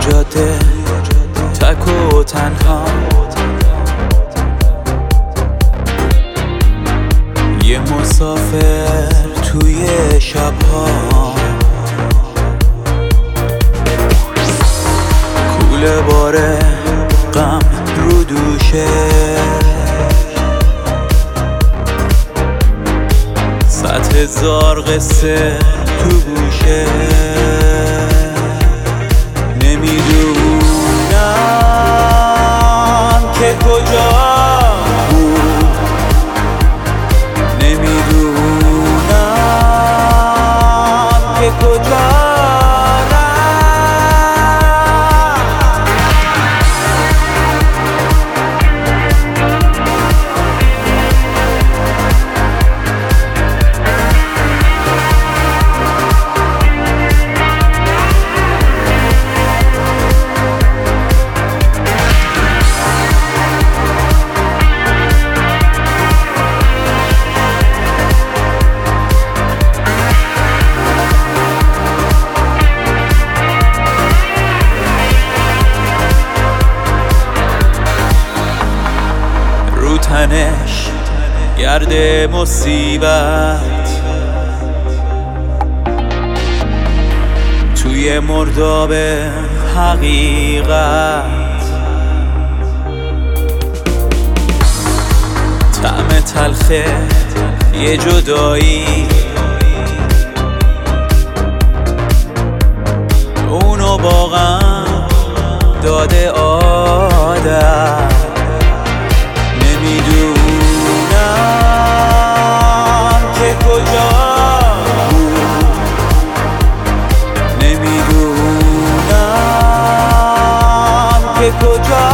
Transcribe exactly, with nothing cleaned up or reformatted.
جاده تک و تنها، یه مسافر توی شبها، کوله باره غم رو دوشه، صد هزار قصه تو گوشه. نمیدونم که کجا بود، نمیدونم که کجا تنش گرد مصیبت، توی مرداب حقیقت، طعم تلخه یه جدایی، اونو واقعا داده عادت. نمیدونم که کجا بود، نمیدونم که کجا